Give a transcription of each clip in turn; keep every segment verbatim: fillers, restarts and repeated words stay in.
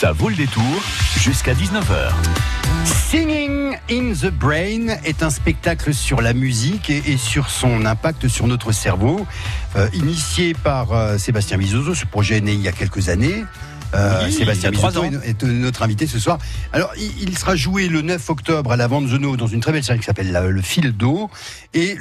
Ça vaut le détour jusqu'à dix-neuf heures. Singing in the Brain est un spectacle sur la musique et, et sur son impact sur notre cerveau. Euh, initié par euh, Sébastien Bizotto, ce projet est né il y a quelques années. Euh, oui, Sébastien Bizotto est, est notre invité ce soir. Alors, il, il sera joué le neuf octobre à la Vanzono dans une très belle série qui s'appelle la, Le Fil d'eau, et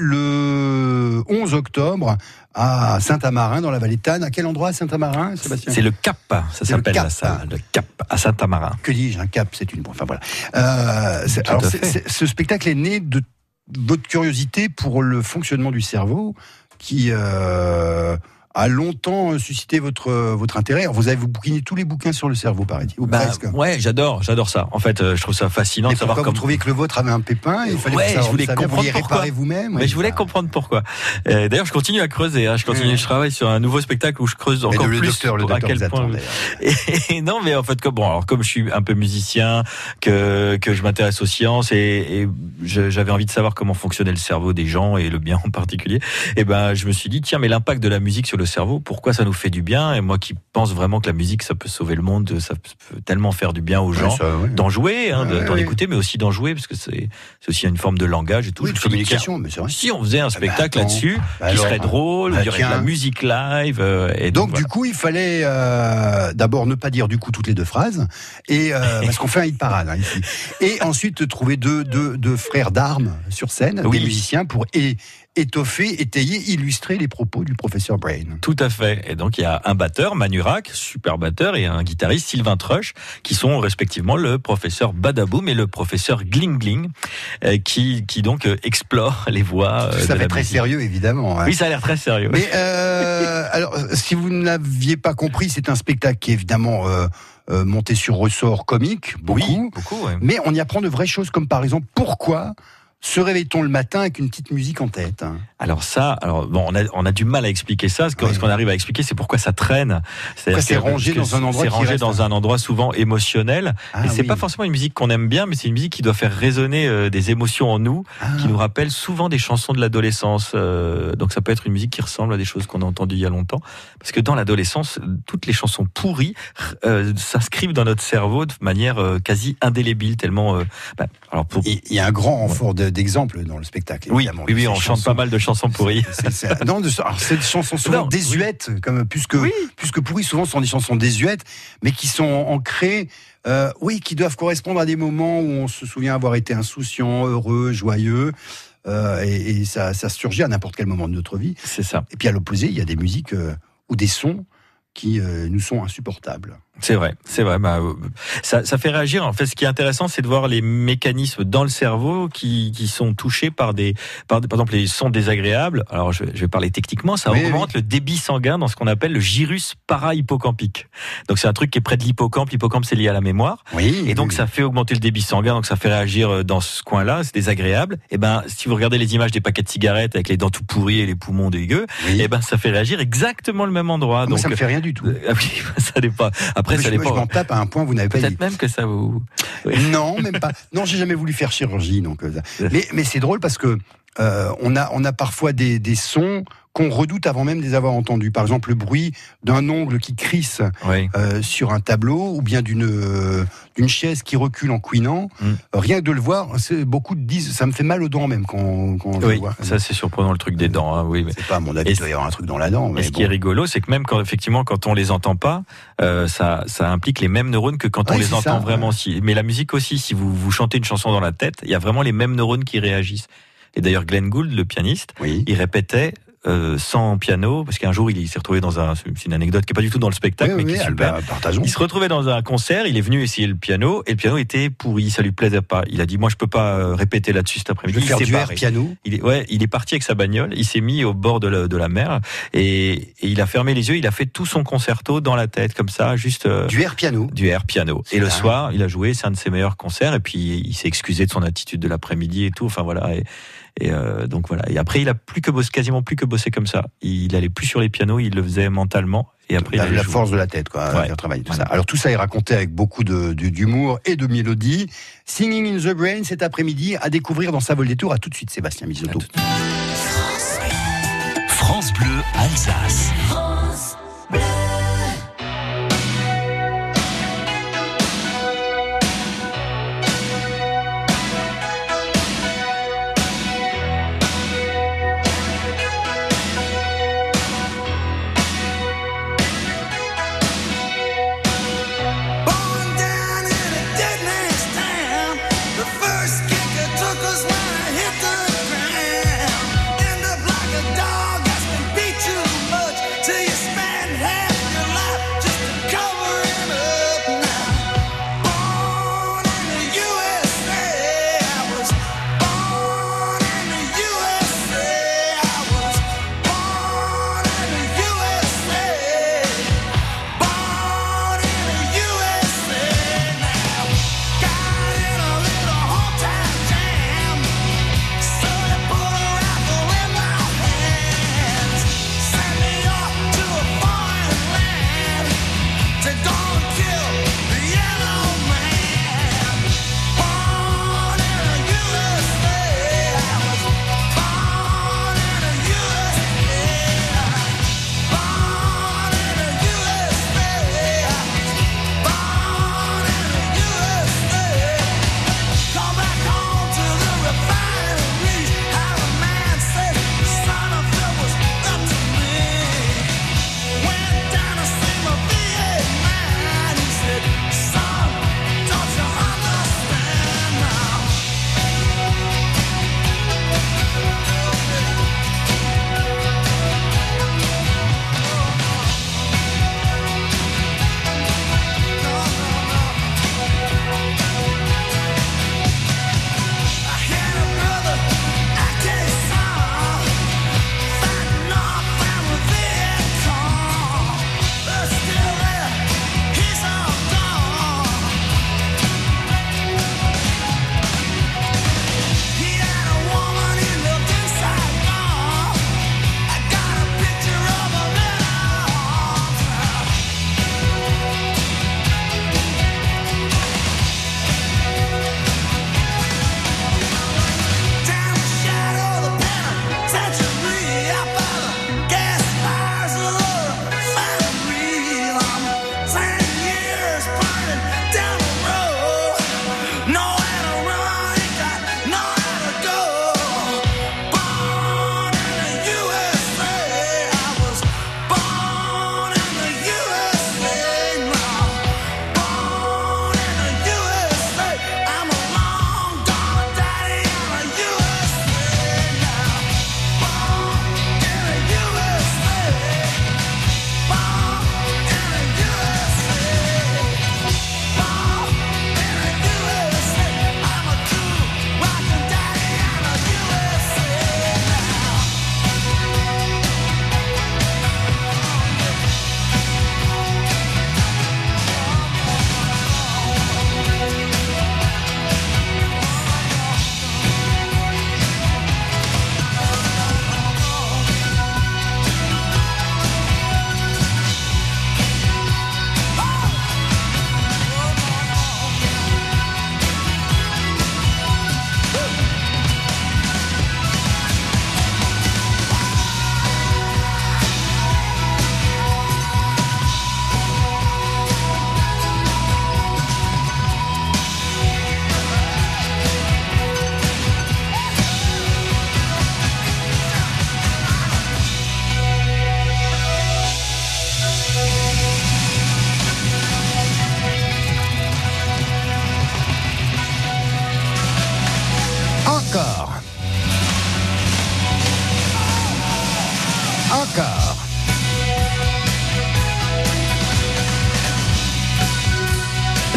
le onze octobre à Saint-Amarin dans la vallée de Tannes. À quel endroit à Saint-Amarin, Sébastien ? C'est le Cap, ça C'est s'appelle le Cap. ça, le Cap à Saint-Amarin. Que dis-je, un cap, c'est une... Enfin voilà. Euh, c'est, alors, c'est, c'est, ce spectacle est né de votre curiosité pour le fonctionnement du cerveau qui... Euh, a longtemps suscité votre votre intérêt. Alors vous avez vous bouquiné tous les bouquins sur le cerveau, paraît-il, ou bah, presque. Ouais, j'adore, j'adore ça. En fait, euh, je trouve ça fascinant Mais de savoir pourquoi comment vous trouviez que le vôtre avait un pépin et il fallait ouais, que ça, je voulais ça comprendre vous les pourquoi. réparer vous-même. Mais ouais, je voulais ça. comprendre pourquoi. Euh, d'ailleurs, je continue à creuser. Hein, je continue, mmh. je travaille sur un nouveau spectacle où je creuse encore le, le plus. Docteur, le à docteur quel vous point. attend, et, et non, mais en fait, comme bon, alors comme je suis un peu musicien, que que je m'intéresse aux sciences et, et je, j'avais envie de savoir comment fonctionnait le cerveau des gens et le bien en particulier. Et ben, je me suis dit tiens, mais l'impact de la musique sur le cerveau, pourquoi ça nous fait du bien? Et moi qui pense vraiment que la musique ça peut sauver le monde, ça peut tellement faire du bien aux gens, ouais, ça, ouais. d'en jouer, hein, ouais, d'en ouais. écouter, mais aussi d'en jouer parce que c'est, c'est aussi une forme de langage et tout. Oui, Je de me suis dit, communication, tiens, mais c'est vrai. si on faisait un spectacle bah, là-dessus, bah, qui alors, serait drôle, bah, où il y aurait de la tiens. musique live. Euh, et Donc, donc voilà. du coup, il fallait euh, d'abord ne pas dire du coup toutes les deux phrases, et euh, parce qu'on fait un hit parade hein, ici. Et ensuite trouver deux, deux, deux frères d'armes sur scène, Oui. des musiciens pour é- étoffer, étayer, illustrer les propos du professeur Brain. Tout à fait. Et donc il y a un batteur, Manu Rack, super batteur, et un guitariste, Sylvain Trush, qui sont respectivement le professeur Badaboum et le professeur Gling Gling, euh, qui qui donc euh, explorent les voix. Euh, Ça de fait la très musique. sérieux, évidemment. Hein. Oui, ça a l'air très sérieux. Mais euh, alors, si vous n'aviez pas compris, c'est un spectacle qui est évidemment euh, euh, monté sur ressort comique, beaucoup. Oui, beaucoup. Ouais. Mais on y apprend de vraies choses, comme par exemple pourquoi se réveille-t-on le matin avec une petite musique en tête hein. Alors ça, alors bon, on a on a du mal à expliquer ça. Ce qu'on, oui. ce qu'on arrive à expliquer, c'est pourquoi ça traîne. Pourquoi c'est que, rangé parce que dans un endroit C'est qui rangé reste dans un endroit souvent émotionnel. Ah, et c'est oui. pas forcément une musique qu'on aime bien, mais c'est une musique qui doit faire résonner euh, des émotions en nous, Ah. qui nous rappelle souvent des chansons de l'adolescence. Euh, donc ça peut être une musique qui ressemble à des choses qu'on a entendues il y a longtemps, parce que dans l'adolescence, toutes les chansons pourries euh, s'inscrivent dans notre cerveau de manière euh, quasi indélébile, tellement. Euh, bah, alors pour Il y a un grand renfort de, d'exemples dans le spectacle. oui, Évidemment, oui, oui, Ces on chante chansons. pas mal de chansons pourries. C'est, c'est, non, de, alors c'est des chansons souvent Non, désuètes, comme plus que Oui. plus que pourries. Souvent, ce sont des chansons désuètes, mais qui sont ancrées, euh, oui, qui doivent correspondre à des moments où on se souvient avoir été insouciant, heureux, joyeux, euh, et, et ça, ça surgit à n'importe quel moment de notre vie. C'est ça. Et puis à l'opposé, il y a des musiques euh, ou des sons qui euh, nous sont insupportables. C'est vrai, c'est vrai. Bah, ça, ça fait réagir. En fait, ce qui est intéressant, c'est de voir les mécanismes dans le cerveau qui, qui sont touchés par des, par, par exemple, les sons désagréables. Alors, je, je vais parler techniquement. Ça oui, augmente oui. le débit sanguin dans ce qu'on appelle le gyrus para-hippocampique. Donc, c'est un truc qui est près de l'hippocampe. L'hippocampe, c'est lié à la mémoire. Oui. Et donc, oui. ça fait augmenter le débit sanguin. Donc, ça fait réagir dans ce coin-là. C'est désagréable. Et ben, si vous regardez les images des paquets de cigarettes avec les dents tout pourries et les poumons dégueux, Oui. et ben, ça fait réagir exactement le même endroit. Moi, donc, ça me fait rien du tout. ah oui, ça dépend. Après, Mais ça je, dépend. je m'en tape à un point, vous n'avez pas Peut-être dit. même que ça vous. Oui. Non, même pas. Non, j'ai jamais voulu faire chirurgie, donc. euh, mais, mais c'est drôle parce que euh, on a, on a parfois des, des sons qu'on redoute avant même de les avoir entendus. Par exemple, le bruit d'un ongle qui crisse Oui. euh, sur un tableau, ou bien d'une euh, d'une chaise qui recule en couinant. Mm. Euh, rien que de le voir, c'est, beaucoup disent, ça me fait mal aux dents même quand, quand je Oui, le vois. ça c'est surprenant le truc des dents. Hein, oui, mais... C'est pas à mon avis, Et il doit y avoir un truc dans la dent. Et Mais ce bon. qui est rigolo, c'est que même quand effectivement quand on les entend pas, euh, ça ça implique les mêmes neurones que quand on Ouais, les c'est entend ça, vraiment. ouais. Si, mais la musique aussi, si vous vous chantez une chanson dans la tête, il y a vraiment les mêmes neurones qui réagissent. Et d'ailleurs, Glenn Gould, le pianiste, Oui. il répétait. Euh, sans piano, parce qu'un jour il, il s'est retrouvé dans un, c'est une anecdote qui est pas du tout dans le spectacle, Oui, mais oui, qui est oui, super. bah, partageons. Il se retrouvait dans un concert, il est venu essayer le piano, et le piano était pourri, ça lui plaisait pas. Il a dit, moi je peux pas euh, répéter là-dessus cet Je après-midi. vais Il faire s'est du air barré. piano. Il est, ouais, il est parti avec sa bagnole, il s'est mis au bord de la, de la mer, et, et il a fermé les yeux, il a fait tout son concerto dans la tête, comme ça, juste euh, Du air piano. du air piano. C'est Et le dingue. soir, il a joué, c'est un de ses meilleurs concerts, et puis il s'est excusé de son attitude de l'après-midi et tout, enfin voilà. Et, Et euh, donc voilà. Et après, il a plus que bossé, quasiment plus que bossé comme ça. Il allait plus sur les pianos, il le faisait mentalement. Et après, la, il allait la jouer. force de la tête, quoi, Ouais. faire travailler tout Voilà. ça. Alors tout ça est raconté avec beaucoup de, de- d'humour et de mélodie. Singing in the Brain cet après-midi à découvrir dans Ça vole des tours. À tout de suite, Sébastien Bizotto. France Bleu Alsace.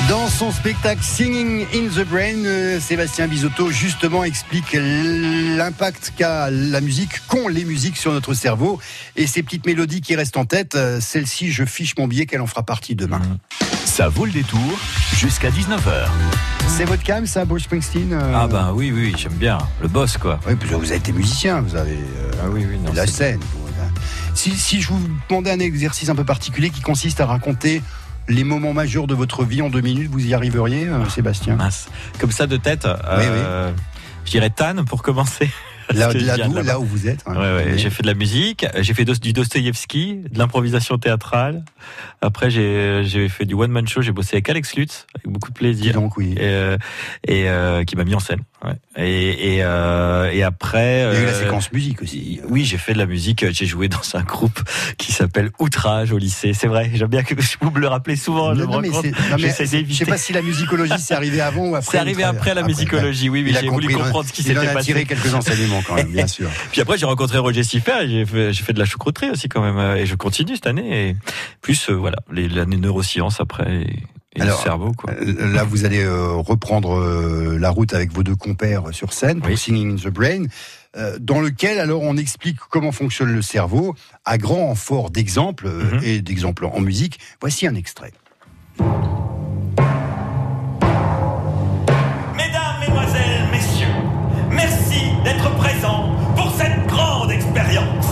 Dans son spectacle Singing in the Brain, euh, Sébastien Bizotto justement explique l'impact qu'a la musique, qu'ont les musiques sur notre cerveau et ces petites mélodies qui restent en tête. Euh, celle-ci, je fiche mon billet qu'elle en fera partie demain. Ça vaut le détour jusqu'à dix-neuf heures. C'est votre cam, ça, Bruce Springsteen euh... Ah ben oui, oui, j'aime bien. Le boss, quoi. Oui, parce que vous avez été musicien, vous avez euh, ah oui, oui, non, la c'est... scène. Si, si je vous demandais un exercice un peu particulier qui consiste à raconter les moments majeurs de votre vie en deux minutes, vous y arriveriez, euh, Sébastien? Mince. Comme ça de tête, oui, euh, oui. Je dirais Tan pour commencer. Là, là, d'où, là où vous êtes. Hein. Ouais, ouais. J'ai fait de la musique, j'ai fait du Dostoïevski, de l'improvisation théâtrale. Après, j'ai, j'ai fait du one-man show, j'ai bossé avec Alex Lutz, avec beaucoup de plaisir. Donc, oui. Et, euh, et euh, qui m'a mis en scène. Ouais. Et, et, euh, et après... Il y a eu euh, la séquence musique aussi. Oui, j'ai fait de la musique, j'ai joué dans un groupe qui s'appelle Outrage au lycée. C'est vrai, j'aime bien que vous me le rappelez souvent, non, je me non, rends mais compte. non, mais J'essaie d'éviter. Je sais pas si la musicologie c'est arrivé avant ou après. C'est arrivé après la après, musicologie, oui, mais j'ai voulu comprendre ce qui s'était passé. Il en a tiré quelques enseignements quand même, bien sûr. Puis après, j'ai rencontré Roger Siffert et j'ai fait, j'ai fait de la choucrouterie aussi quand même. Et je continue cette année. Et plus, euh, voilà, les, l'année neurosciences après et, et alors, le cerveau, quoi. Là, vous allez euh, reprendre euh, la route avec vos deux compères sur scène pour oui. Singing in the Brain, euh, dans lequel, alors, on explique comment fonctionne le cerveau à grand renfort d'exemples euh, mm-hmm. et d'exemples en musique. Voici un extrait. Mesdames, Mesdemoiselles, Messieurs, merci d'être présents pour cette grande expérience.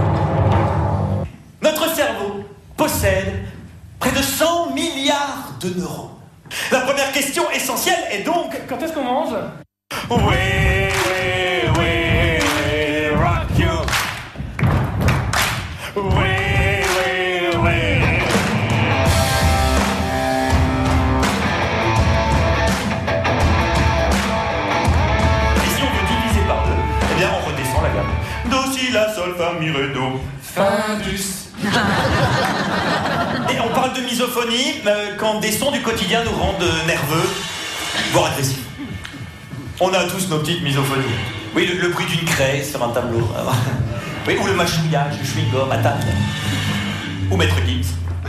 Notre cerveau possède près de cent milliards de neurones. La première question essentielle est donc... Quand est-ce qu'on mange? Oui, oui, oui, oui, rock you. Oui, oui, oui. Et si on veut diviser par deux, eh bien on redescend la gamme. Do, si, la, sol, fa, mi, ré, do. Findus. Et on parle de misophonie euh, quand des sons du quotidien nous rendent nerveux, voire agressifs. On a tous nos petites misophonies. Oui, le, le bruit d'une craie sur un tableau. Oui, ou le mâchouillage du chewing-gum à table. Ou Maître Gims.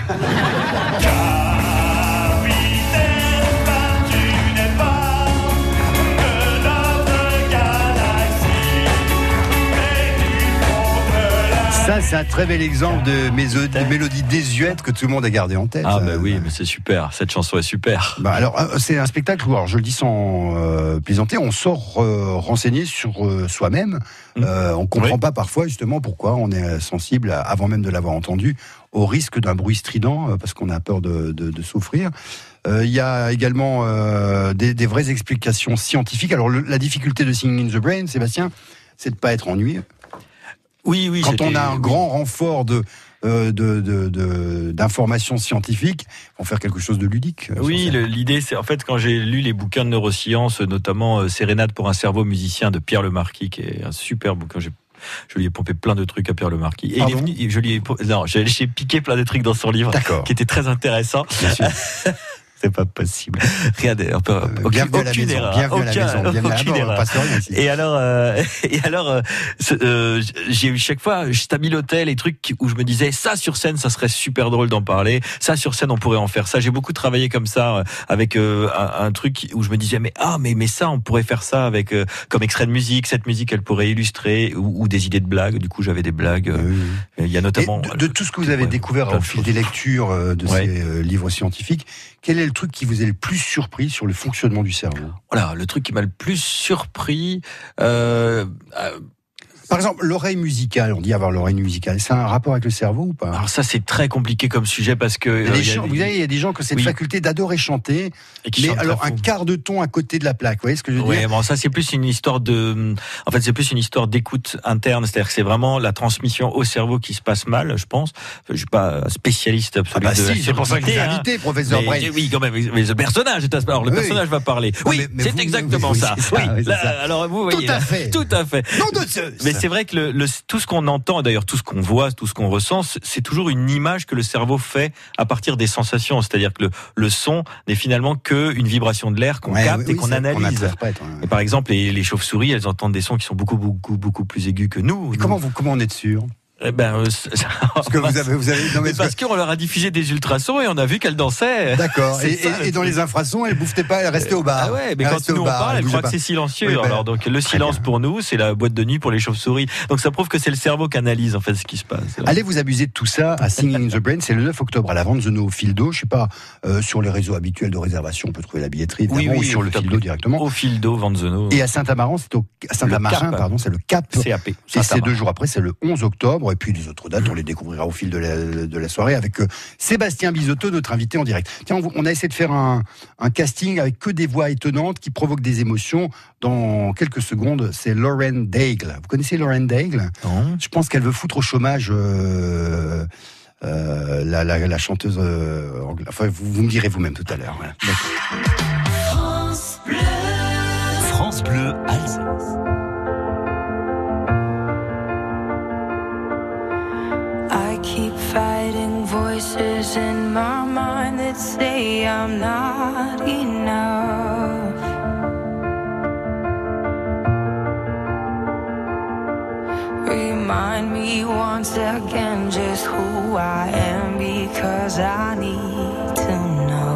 Ça, c'est un très bel exemple de, méso- de mélodie désuète que tout le monde a gardé en tête. Ah bah oui, mais c'est super. Cette chanson est super. Bah alors, c'est un spectacle où, alors, je le dis sans euh, plaisanter, on sort euh, renseigné sur euh, soi-même. Mmh. Euh, on comprend oui. pas parfois justement pourquoi on est sensible, à, avant même de l'avoir entendu, au risque d'un bruit strident euh, parce qu'on a peur de, de, de souffrir. Il euh, y a également euh, des, des vraies explications scientifiques. Alors, le, la difficulté de Singing in the Brain, Sébastien, c'est de pas être ennuyeux. Oui, oui. Quand on a un grand renfort de, euh, de, de, de, d'informations scientifiques, on faire quelque chose de ludique. Oui, le, l'idée, c'est en fait quand j'ai lu les bouquins de neurosciences, notamment euh, Sérénade pour un cerveau musicien de Pierre Lemarquis, qui est un super bouquin. J'ai Je lui ai pompé plein de trucs à Pierre Lemarquis. Et il est venu, je lui ai, non, j'ai, j'ai piqué plein de trucs dans son livre, D'accord. qui était très intéressant. Bien sûr. C'est pas possible. Regardez, on peut, euh, aucun, bienvenue à la maison, erreur, bienvenue aucun, à la maison, bienvenue à la maison, on passe rien ici. Et alors, euh, et alors, euh, euh, j'ai eu chaque fois, je stabilotais les trucs où je me disais, ça sur scène, ça serait super drôle d'en parler. Ça sur scène, on pourrait en faire ça. J'ai beaucoup travaillé comme ça, euh, avec euh, un, un truc où je me disais, mais ah, mais mais ça, on pourrait faire ça avec euh, comme extrait de musique. Cette musique, elle pourrait illustrer ou, ou des idées de blagues. Du coup, j'avais des blagues. Euh, oui. Il y a notamment et de, de tout ce que vous avez ouais, découvert au fil des lectures euh, de ouais. ces euh, livres scientifiques. Quel est le truc qui vous est le plus surpris sur le fonctionnement du cerveau? Voilà, le truc qui m'a le plus surpris. Euh, euh, Par exemple, l'oreille musicale, on dit avoir l'oreille musicale, c'est un rapport avec le cerveau ou pas? Alors ça, c'est très compliqué comme sujet parce que... Il y a des euh, gens, des... Vous savez, il y a des gens qui ont cette oui. faculté d'adorer chanter, et qui mais alors un quart de ton à côté de la plaque, vous voyez ce que je veux ouais, dire? Bon, ça c'est plus une histoire de... En fait, c'est plus une histoire d'écoute interne, c'est-à-dire que c'est vraiment la transmission au cerveau qui se passe mal, je pense. Je suis pas spécialiste absolu ah bah de si, c'est pour ça que vous invité, professeur Brain. Oui, quand même, mais le personnage est... Alors, le oui. personnage va parler. Oui, oui mais c'est vous, exactement oui, ça. ça. Oui, oui, là, ça. Alors, vous voyez... Tout à là, fait. Tout à fait. Non, de ce... Mais c'est vrai que le, le tout ce qu'on entend, d'ailleurs tout ce qu'on voit, tout ce qu'on ressent, c'est toujours une image que le cerveau fait à partir des sensations. C'est-à-dire que le, le son n'est finalement qu'une vibration de l'air qu'on ouais, capte oui, et qu'on analyse. Qu'on ouais. Et par exemple, les, les chauves-souris, elles entendent des sons qui sont beaucoup, beaucoup, beaucoup plus aigus que nous. Et comment, vous, comment on est sûr ? Eh ben, euh, parce que vous avez, vous avez, non mais mais parce que... qu'on leur a diffusé des ultrasons et on a vu qu'elle dansait. D'accord. Et, ça, et, et dans les infrasons, elle bouffait pas, elle restait au bar. Ah ouais, mais elle quand nous on parle, elle croit que c'est silencieux. Oui, ben, alors donc le silence bien. pour nous, c'est la boîte de nuit pour les chauves-souris. Donc ça prouve que c'est le cerveau qui analyse en fait ce qui se passe. Allez vous abuser de tout ça à Singing in the Brain, c'est le neuf octobre à la Vente Zeno au fil d'eau. Je sais pas, euh, sur les réseaux habituels de réservation, on peut trouver la billetterie évidemment, oui, oui, ou sur le fil d'eau directement. Au fil d'eau, Vente Zeno. Et à Saint-Amaran, c'est au à Saint-Amarin, pardon, c'est le Cap. C A P. Et c'est deux jours après, c'est le onze octobre. Et puis les autres dates, on les découvrira au fil de la, de la soirée avec euh, Sébastien Bizotto, notre invité en direct. Tiens, on, on a essayé de faire un, un casting avec que des voix étonnantes qui provoquent des émotions. Dans quelques secondes, c'est Lauren Daigle. Vous connaissez Lauren Daigle ? Non. Je pense qu'elle veut foutre au chômage euh, euh, la, la, la chanteuse euh, anglaise. Enfin, vous, vous me direz vous-même tout à l'heure. Voilà. France Bleu, France Bleu Alsace. I keep fighting voices in my mind that say I'm not enough. Remind me once again just who I am, because I need to know.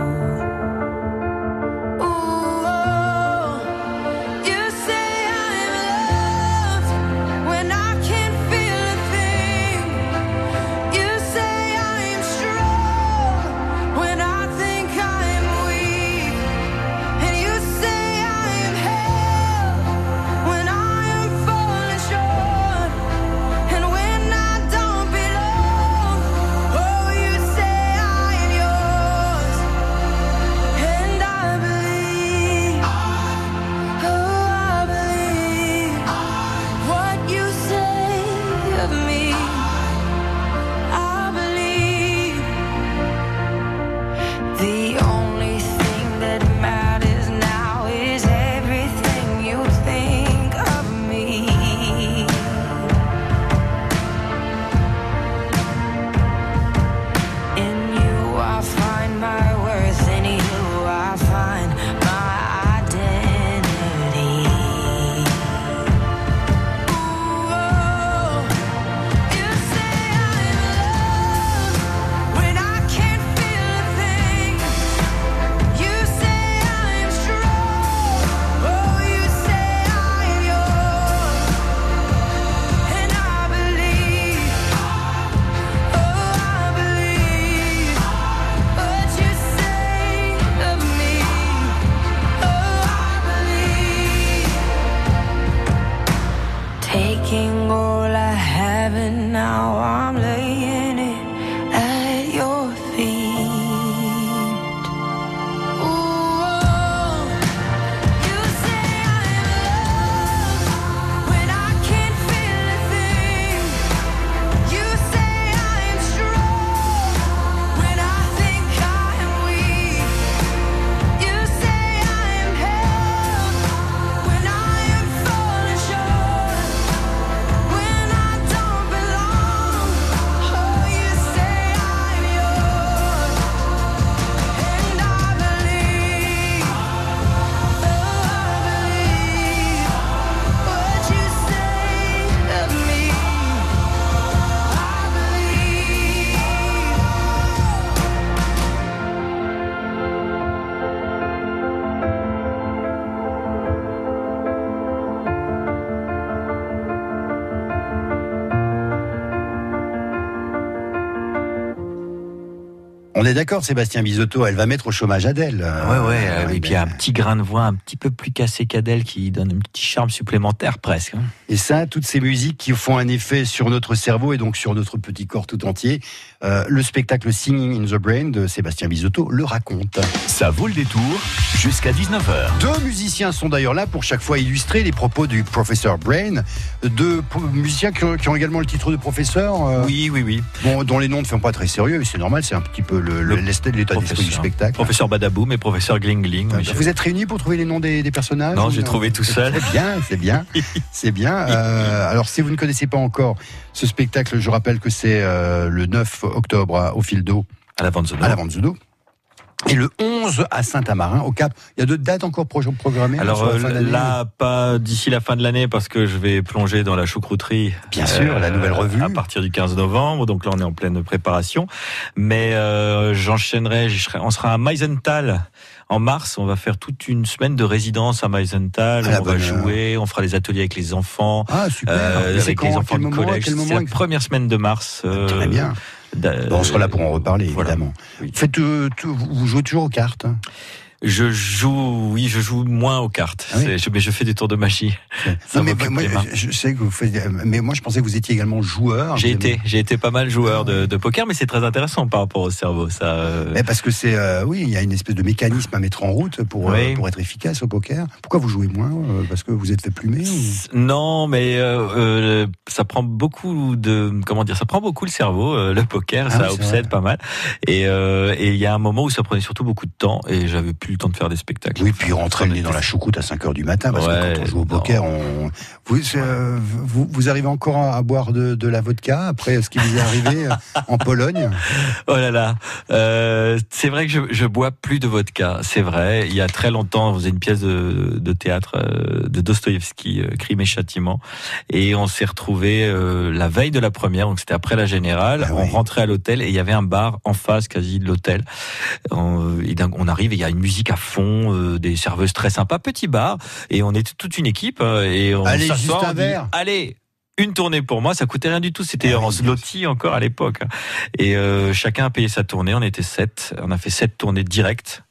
On est d'accord, Sébastien Bizotto, elle va mettre au chômage Adèle. Ouais, ouais, Euh, et oui, puis ben, un petit grain de voix un petit peu plus cassé qu'Adèle qui donne un petit charme supplémentaire presque. Et ça, toutes ces musiques qui font un effet sur notre cerveau et donc sur notre petit corps tout entier, euh, le spectacle Singing in the Brain de Sébastien Bizotto le raconte. Ça vaut le détour jusqu'à dix-neuf heures. Deux musiciens sont d'ailleurs là pour chaque fois illustrer les propos du professeur Brain. Deux p- musiciens qui ont, qui ont également le titre de professeur. euh, Oui, oui, oui. Bon, dont les noms ne font pas très sérieux, mais c'est normal, c'est un petit peu le, le, Le l'état d'esprit du Professeur. spectacle. Professeur Badaboum et professeur Gling Gling. Euh, mais je- Vous êtes réunis pour trouver les noms des, des personnages Non, ou j'ai trouvé tout seul. C'est bien, c'est bien, c'est bien. Euh, alors, si vous ne connaissez pas encore ce spectacle, je rappelle que c'est euh, le neuf octobre à- au Fil d'eau, À la Vente Zeno. à la Vente d'eau. Et le onze à Saint-Amarin, au Cap. Il y a d'autres dates encore pro- programmées? Alors là, euh, là, pas d'ici la fin de l'année, parce que je vais plonger dans la choucrouterie. Bien sûr, la nouvelle revue. À partir du quinze novembre, donc là on est en pleine préparation. Mais euh, j'enchaînerai, j'y serai, on sera à Meisenthal en mars. On va faire toute une semaine de résidence à Meisenthal. Ah, on va bonne jouer, on fera des ateliers avec les enfants. Ah, super. Euh, C'est avec quand, les à enfants quel du moment, à collège. quel moment C'est la première semaine de mars. Euh, Très bien. Bon, on sera là pour en reparler, voilà. évidemment. Oui. Faites, euh, tout, vous jouez toujours aux cartes? Je joue, oui, je joue moins aux cartes. Ah oui. C'est- je, mais je fais des tours de magie. Ça Non, mais m'occupe moi, les mains. je sais que vous faites, mais moi, je pensais que vous étiez également joueur. J'ai Vous été, aimez- j'ai été pas mal joueur de, de poker, mais c'est très intéressant par rapport au cerveau. Ça. euh, Mais parce que c'est, euh, oui, il y a une espèce de mécanisme à mettre en route pour, euh, Oui. pour être efficace au poker. Pourquoi vous jouez moins? euh, Parce que vous êtes fait plumer ou... Non, mais euh, euh, ça prend beaucoup de, comment dire, ça prend beaucoup le cerveau. euh, le poker, Ah ça oui, c'est obsède vrai. pas mal. Et euh, et il y a un moment où ça prenait surtout beaucoup de temps et j'avais plus le temps de faire des spectacles. Oui, puis rentrer le nez on dans était- la choucroute à cinq heures du matin, parce Ouais, que quand on joue au non. poker, on... Vous, euh, vous, vous arrivez encore à, à boire de, de la vodka après ce qui vous est arrivé euh, en Pologne? Oh là là, euh, c'est vrai que je, je bois plus de vodka, c'est vrai. Il y a très longtemps, on faisait une pièce de, de théâtre euh, de Dostoïevski, euh, Crime et Châtiment, et on s'est retrouvé euh, la veille de la première, donc c'était après la générale. Ah on oui. rentrait à l'hôtel et il y avait un bar en face quasi de l'hôtel. On, et donc, on arrive et il y a une musique à fond, euh, des serveuses très sympas, petit bar, et on était toute une équipe euh, et on Allez, s'assoit, juste un on dit, verre. allez. Une tournée pour moi, ça coûtait rien du tout. C'était Ah oui, en bien zloty encore à l'époque. Et euh, chacun a payé sa tournée. On était sept. On a fait sept tournées directes.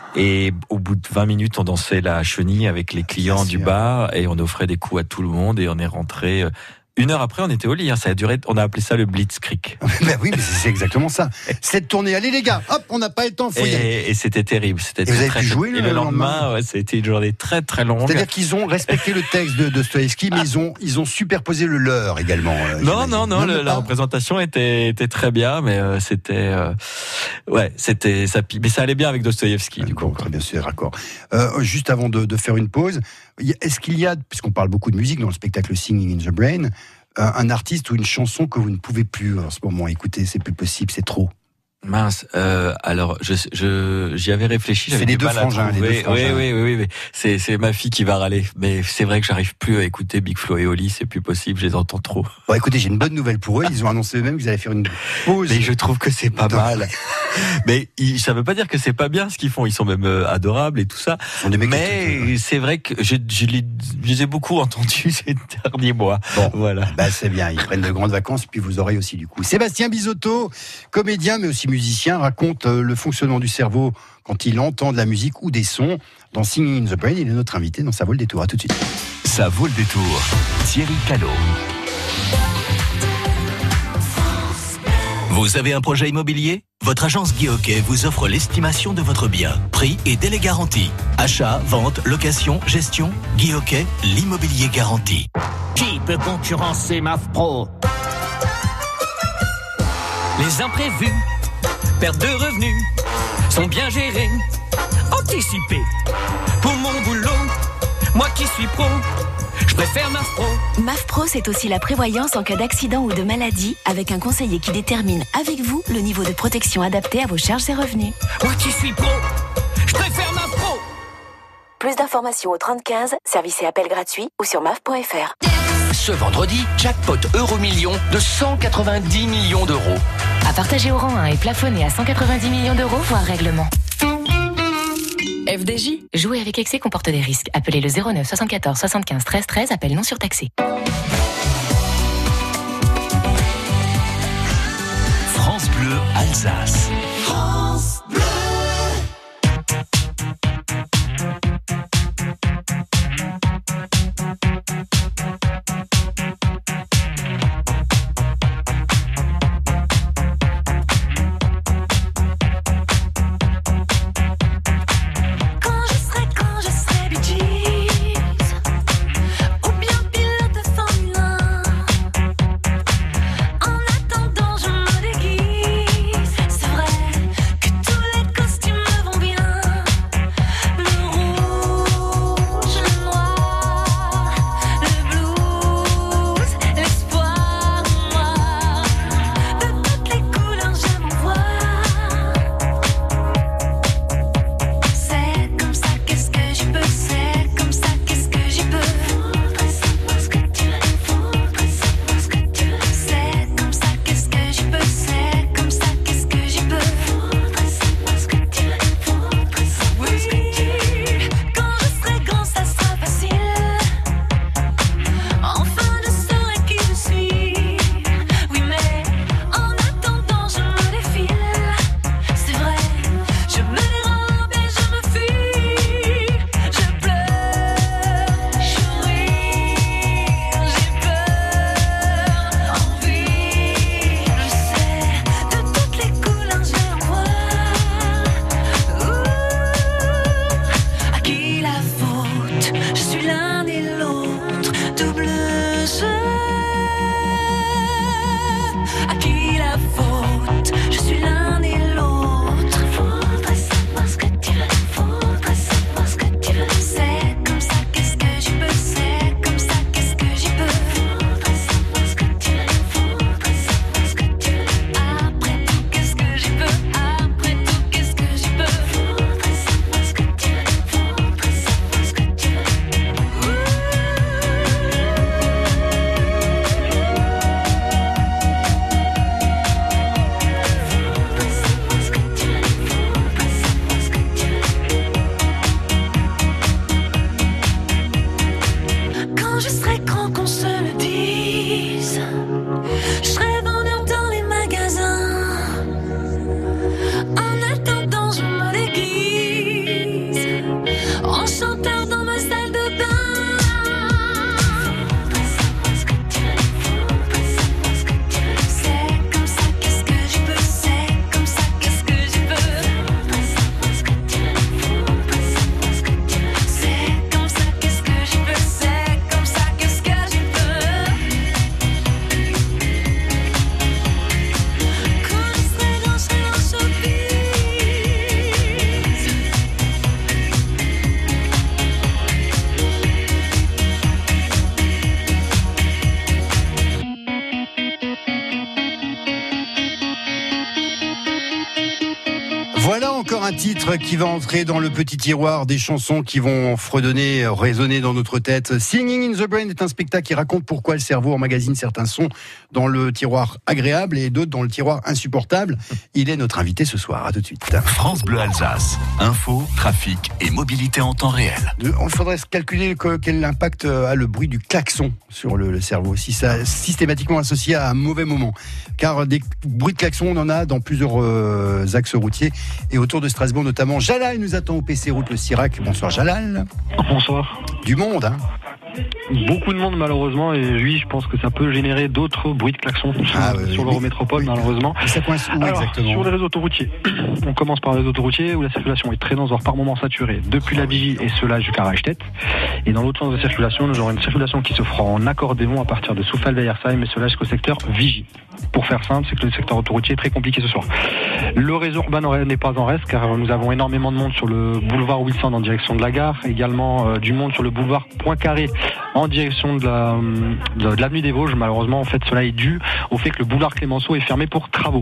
Et au bout de vingt minutes, on dansait la chenille avec les clients Bien du sûr. bar et on offrait des coups à tout le monde. Et on est rentré. euh, Une heure après, on était au lit. Hein. Ça a duré. On a appelé ça le Blitzkrieg. Ben oui, mais c'est c'est exactement ça. Cette tournée, allez les gars, hop, on n'a pas le temps, faut y aller. Et, et c'était terrible. C'était Et vous très, avez très pu chaud. jouer Et le le lendemain lendemain, ouais, ça a été une journée très très longue. C'est-à-dire qu'ils ont respecté le texte de Dostoïevski, mais ils ont, ils ont superposé le leur également. euh, Non, j'imagine. non, non, le- même la pas. représentation était, était très bien, mais euh, c'était, euh, ouais, c'était, ça, pi- mais ça allait bien avec Dostoïevski, du coup. Bon, très bien, c'est raccord. Euh, juste avant de, de faire une pause, y- est-ce qu'il y a, puisqu'on parle beaucoup de musique dans le spectacle Singing in the Brain, un, un artiste ou une chanson que vous ne pouvez plus en ce moment écouter? C'est plus possible, c'est trop. Mince, euh, alors je, je, j'y avais réfléchi. C'est j'avais les du deux mal à frangins, les trouver. deux frangins. Oui, oui, oui, oui, oui. C'est, c'est ma fille qui va râler. Mais c'est vrai que j'arrive plus à écouter Big Flo et Oli. C'est plus possible. Je les entends trop. Bon, écoutez, j'ai une bonne nouvelle pour eux. Ils ont annoncé eux-mêmes qu'ils allaient faire une pause. Mais je trouve que c'est pas Attends. mal. Mais ils, ça veut pas dire que c'est pas bien ce qu'ils font. Ils sont même euh, adorables et tout ça. Ce sont des mecs qui- Mais c'est vrai que je, je, les, je les ai beaucoup entendus ces derniers mois. Bon. Voilà. Bah, c'est bien, ils prennent de grandes vacances, puis vous aurez aussi du coup. Sébastien Bizotto, comédien mais aussi musicien, raconte euh, le fonctionnement du cerveau quand il entend de la musique ou des sons. Dans Singing in the Brain, il est notre invité dans Ça vaut le détour. À tout de suite. Ça vaut le détour. Thierry Callot. Vous avez un projet immobilier? Votre agence Guy Hockey vous offre l'estimation de votre bien. Prix et délai garantis. Achat, vente, location, gestion. Guy Hockey, l'immobilier garanti. Qui peut concurrencer M A F Pro? Les imprévus, perte de revenus, sont bien gérés, anticipés. Pour mon boulot, moi qui suis pro, je préfère M A F Pro. M A F Pro, c'est aussi la prévoyance en cas d'accident ou de maladie, avec un conseiller qui détermine avec vous le niveau de protection adapté à vos charges et revenus. Moi qui suis pro, je préfère M A F Pro. Plus d'informations au trente quinze, service et appel gratuit ou sur M A F point F R. Ce vendredi, jackpot Euromillion de cent quatre-vingt-dix millions d'euros. À partager au rang un et plafonné à cent quatre-vingt-dix millions d'euros, voire règlement. F D J, jouer avec excès comporte des risques. Appelez le zéro neuf soixante-quatorze soixante-quinze treize treize, appel non surtaxé. France Bleu Alsace. Quand je serai, quand je serai Bee Gees, ou bien pilote de Formule un. En attendant, je me déguise. C'est vrai, titre qui va entrer dans le petit tiroir des chansons qui vont fredonner, résonner dans notre tête. Singing in the Brain est un spectacle qui raconte pourquoi le cerveau emmagasine certains sons dans le tiroir agréable et d'autres dans le tiroir insupportable. Il est notre invité ce soir. À tout de suite. France Bleu Alsace. Info, trafic et mobilité en temps réel. Il faudrait calculer quel impact a le bruit du klaxon sur le, le cerveau, si ça est systématiquement associé à un mauvais moment. Car des bruits de klaxon, on en a dans plusieurs euh, axes routiers et autour de Strasbourg notamment. Jalal nous attend au P C Route Le Sirac. Bonsoir Jalal. Bonsoir. Du monde, hein. Beaucoup de monde malheureusement, et oui, je pense que ça peut générer d'autres bruits de klaxons ah, sur, oui, sur oui. l'Eurométropole malheureusement. Et ça coince où Alors, exactement? Sur les réseaux autoroutiers. On commence par les réseaux autoroutiers où la circulation est très dense, voire par moments saturée, depuis la Vigie et cela jusqu'à Reichstätt. Et dans l'autre sens de circulation, nous aurons une circulation qui se fera en accordéon à partir de Soufal-Veyersheim et cela jusqu'au secteur Vigie. Pour faire simple, c'est que le secteur autoroutier est très compliqué ce soir. Le réseau urbain n'est pas en reste car nous avons énormément de monde sur le boulevard Wilson en direction de la gare, également euh, du monde sur le boulevard Poincaré en direction de, la, de, de l'avenue des Vosges. Malheureusement, en fait, cela est dû au fait que le boulevard Clémenceau est fermé pour travaux.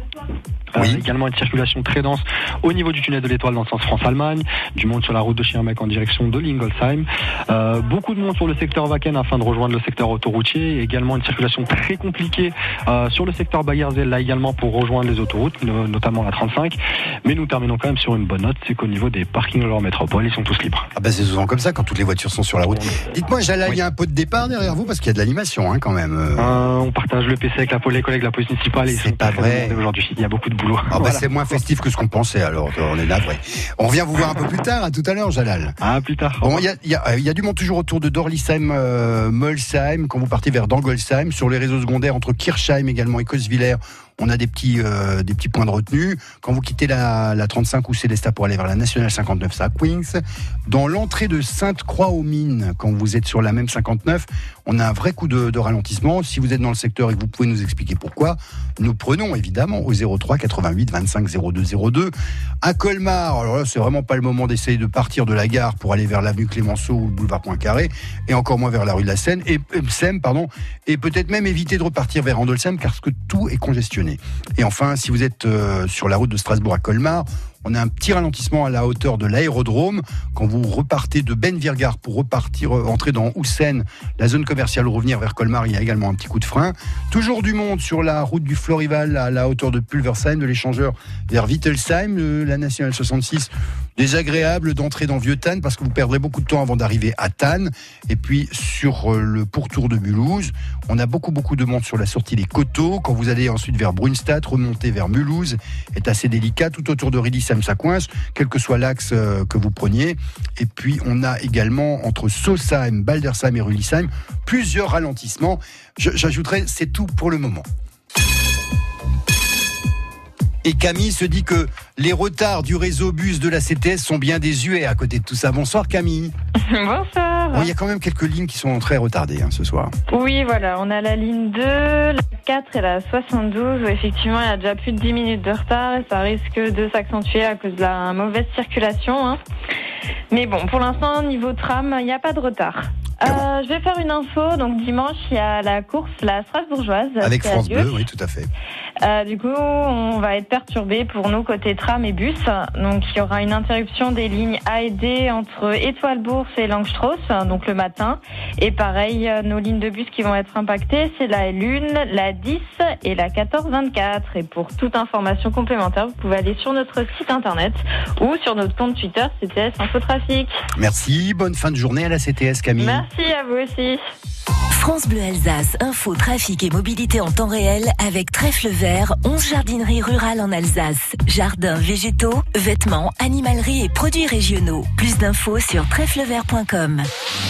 Oui. Euh, également une circulation très dense au niveau du tunnel de l'Étoile dans le sens France-Allemagne, du monde sur la route de Schirmeck en direction de Lingolsheim, euh, beaucoup de monde sur le secteur Wacken afin de rejoindre le secteur autoroutier, également une circulation très compliquée euh, sur le secteur Bayersel, là également pour rejoindre les autoroutes, notamment la trente-cinq, mais nous terminons quand même sur une bonne note, c'est qu'au niveau des parkings de leur métropole, ils sont tous libres. Ah bah c'est souvent comme ça quand toutes les voitures sont sur la route. Dites-moi Jalal, il oui. y a un pot de départ derrière vous parce qu'il y a de l'animation hein, quand même. Euh, on partage le P C avec la, les collègues de la police municipale et ils c'est sont pas vrai aujourd'hui, il y a beaucoup de boulot. Ah bah voilà. C'est moins festif que ce qu'on pensait, alors on est navré. On vient vous voir un peu plus tard, à tout à l'heure, Jalal. Ah, plus tard. Bon, il y a, y, a, y a du monde toujours autour de Dorlisheim, euh, Molsheim, quand vous partez vers Dangolsheim, sur les réseaux secondaires entre Kirchheim également et Coswiller. On a des petits, euh, des petits points de retenue. Quand vous quittez la, la trente-cinq ou Célestat pour aller vers la Nationale cinquante-neuf, ça à Queens. Dans l'entrée de Sainte-Croix-aux-Mines, quand vous êtes sur la même cinquante-neuf, on a un vrai coup de, de ralentissement. Si vous êtes dans le secteur et que vous pouvez nous expliquer pourquoi, nous prenons évidemment au zéro trois quatre-vingt-huit vingt-cinq zéro deux zéro deux. À Colmar, alors là, c'est vraiment pas le moment d'essayer de partir de la gare pour aller vers l'avenue Clémenceau ou le boulevard Poincaré, et encore moins vers la rue de la Seine, et, et Sem, pardon, et peut-être même éviter de repartir vers Andolsheim, car que tout est congestionné. Et enfin, si vous êtes euh, sur la route de Strasbourg à Colmar, on a un petit ralentissement à la hauteur de l'aérodrome. Quand vous repartez de Ben-Virgard pour repartir, euh, entrer dans Houssen, la zone commerciale, ou revenir vers Colmar, il y a également un petit coup de frein. Toujours du monde sur la route du Florival à la hauteur de Pulversheim, de l'échangeur vers Wittelsheim, euh, la Nationale soixante-six. Désagréable d'entrer dans Vieux-Tannes parce que vous perdrez beaucoup de temps avant d'arriver à Tannes. Et puis sur euh, le pourtour de Mulhouse, on a beaucoup beaucoup de monde sur la sortie des Coteaux. Quand vous allez ensuite vers Brunstadt, remonter vers Mulhouse est assez délicat. Tout autour de Riedisheim, ça coince, quel que soit l'axe euh, que vous preniez. Et puis on a également entre Sausheim, Baldersheim et Rüdisheim plusieurs ralentissements. Je, j'ajouterai, c'est tout pour le moment. Et Camille se dit que les retards du réseau bus de la C T S sont bien désuets à côté de tout ça. Bonsoir Camille. Bonsoir. Bon, il y a quand même quelques lignes qui sont très retardées hein, ce soir. Oui, voilà, on a la ligne deux, la quatre et la soixante-douze où effectivement il y a déjà plus de dix minutes de retard et ça risque de s'accentuer à cause de la mauvaise circulation. Hein. Mais bon, pour l'instant, niveau tram, il n'y a pas de retard. Euh, je vais faire une info. Donc dimanche, il y a la course, la Strasbourgeoise. Avec France Bleu, oui, tout à fait. Euh, du coup, on va être perturbé pour nous côté tram et bus. Donc il y aura une interruption des lignes A et D entre Étoile-Bourse et Langstrauss, donc le matin. Et pareil, nos lignes de bus qui vont être impactées, c'est la L un, la dix et la quatorze vingt-quatre. Et pour toute information complémentaire, vous pouvez aller sur notre site internet ou sur notre compte Twitter C T S Infotrafic. Merci, bonne fin de journée à la C T S Camille. Merci à vous aussi. France Bleu Alsace, info, trafic et mobilité en temps réel avec Trèfle Vert, onze jardineries rurales en Alsace. Jardins, végétaux, vêtements, animalerie et produits régionaux. Plus d'infos sur trèfle vert point com.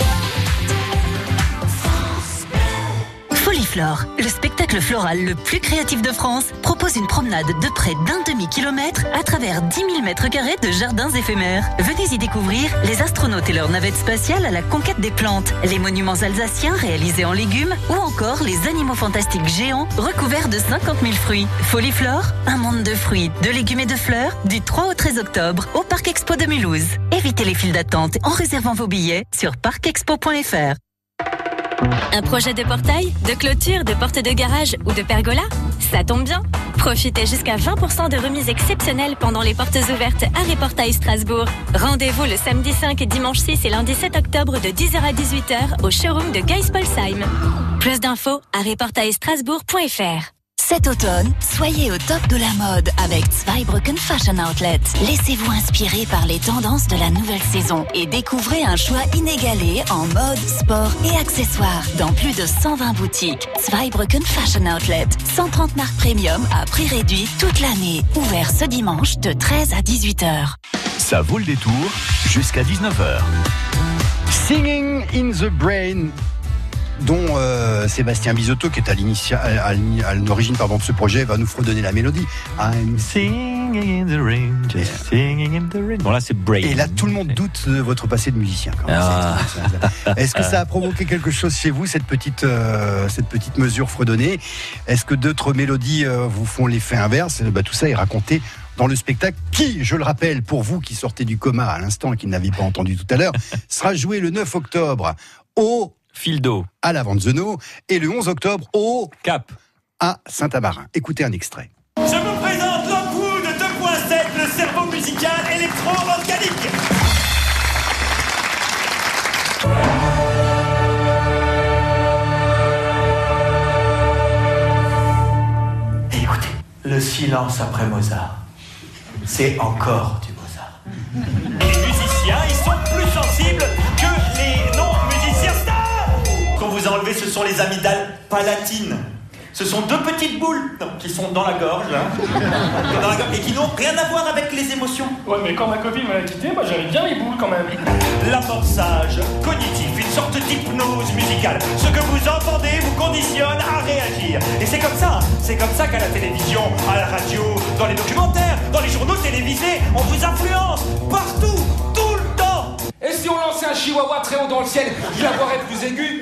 Foliflore, le spectacle floral le plus créatif de France, propose une promenade de près d'un demi-kilomètre à travers dix mille mètres carrés de jardins éphémères. Venez y découvrir les astronautes et leurs navettes spatiales à la conquête des plantes, les monuments alsaciens réalisés en légumes ou encore les animaux fantastiques géants recouverts de cinquante mille fruits. Foliflore, un monde de fruits, de légumes et de fleurs du trois au treize octobre au Parc Expo de Mulhouse. Évitez les files d'attente en réservant vos billets sur parc expo point f r. Un projet de portail, de clôture, de porte de garage ou de pergola ? Ça tombe bien. Profitez jusqu'à vingt pour cent de remises exceptionnelles pendant les portes ouvertes Harry Portail Strasbourg. Rendez-vous le samedi cinq, dimanche six et lundi sept octobre de dix heures à dix-huit heures au showroom de Geispolsheim. Plus d'infos, harry portail strasbourg point f r. Cet automne, soyez au top de la mode avec Zweibrücken Fashion Outlet. Laissez-vous inspirer par les tendances de la nouvelle saison et découvrez un choix inégalé en mode, sport et accessoires dans plus de cent vingt boutiques. Zweibrücken Fashion Outlet, cent trente marques premium à prix réduit toute l'année. Ouvert ce dimanche de treize à dix-huit heures. Ça vaut le détour jusqu'à dix-neuf heures. Singing in the Brain, dont euh, Sébastien Bizotto, qui est à, à, à l'origine pardon, de ce projet, va nous fredonner la mélodie. I'm singing in the rain, just singing in the rain. Bon là c'est Brain. Et là tout le monde doute de votre passé de musicien. Quand même. Ah. Est-ce que ça a provoqué quelque chose chez vous, cette petite, euh, cette petite mesure fredonnée? Est-ce que d'autres mélodies euh, vous font l'effet inverse? Bah, tout ça est raconté dans le spectacle qui, je le rappelle, pour vous qui sortez du coma à l'instant et qui ne l'avez pas entendu tout à l'heure, sera joué le neuf octobre au Fildo, à la Vanzeno, et le onze octobre au Cap à Saint-Amarin. Écoutez un extrait. Je vous présente Lockwood deux point sept, le cerveau musical électro-organique. Écoutez, le silence après Mozart, c'est encore du Mozart. Les musiciens, ils sont plus sensibles que les non-musiciens stars. Qu'on vous a enlevé, ce sont les amygdales palatines. Ce sont deux petites boules qui sont dans la gorge, là, dans la gorge, et qui n'ont rien à voir avec les émotions. Ouais, mais quand ma copine m'a quitté, moi j'avais bien les boules quand même. L'amorçage cognitif, une sorte d'hypnose musicale. Ce que vous entendez vous conditionne à réagir. Et c'est comme ça, c'est comme ça qu'à la télévision, à la radio, dans les documentaires, dans les journaux télévisés, on vous influence partout, tout le temps. Et si on lançait un chihuahua très haut dans le ciel, je la voirais plus aiguë.